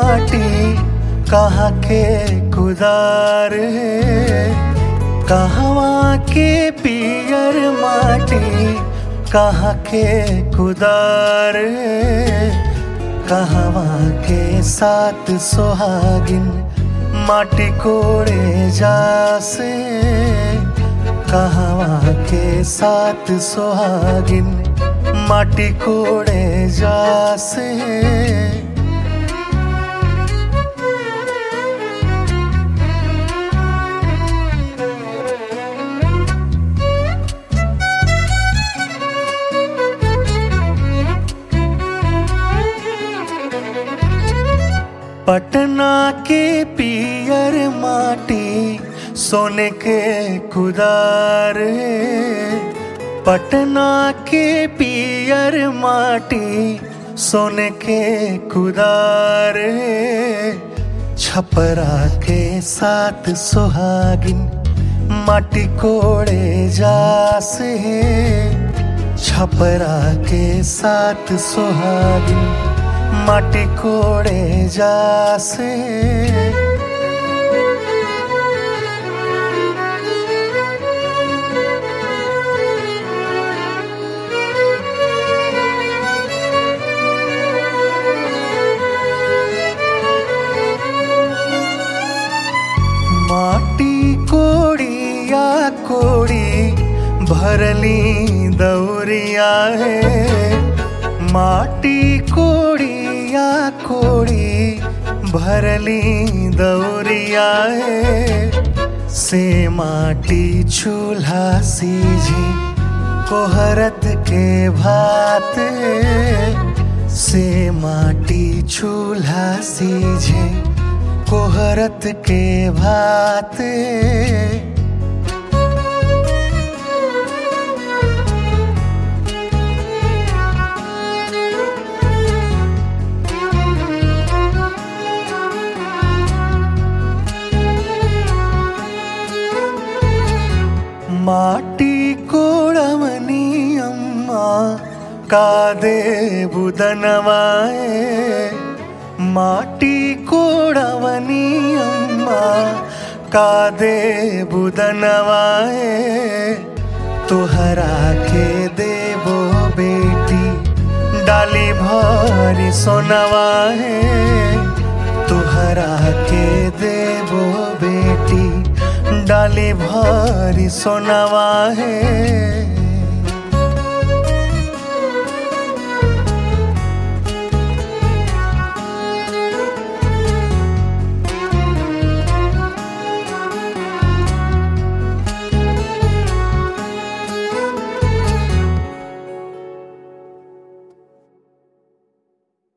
माटी कहाँ के कुदार है, कहवा के पियर माटी कहाँ के कुदार है, कहवा के साथ सुहागिन माटी कोड़े जासे, कहवा के साथ सुहागिन माटी कोड़े जासे। पटना के पियर माटी सोने के कुदार है, पटना के पियर माटी सोने के कुदार है, छपरा के साथ सुहागिन माटी कोड़े जासे, छपरा के साथ सुहागिन माटी कोड़े जासे। माटी कोड़िया कोड़ी भरली दौरिया है, माटी कोड़िया कोड़ी भरली दौरिया है, से माटी चूल्हा सीझी कोहरत के भात है, से माटी चूल्हा सीझे कोहरत के भात। माटी कोड़वनी अम्मा का दे बुदनवाए, माटी कोड़वनी अम्मा का दे बुदनवाए, तुहरा के देबो बेटी डाली भरी सोनवाए, तुहरा के देबो बेटी डाली भरी सोनवा है।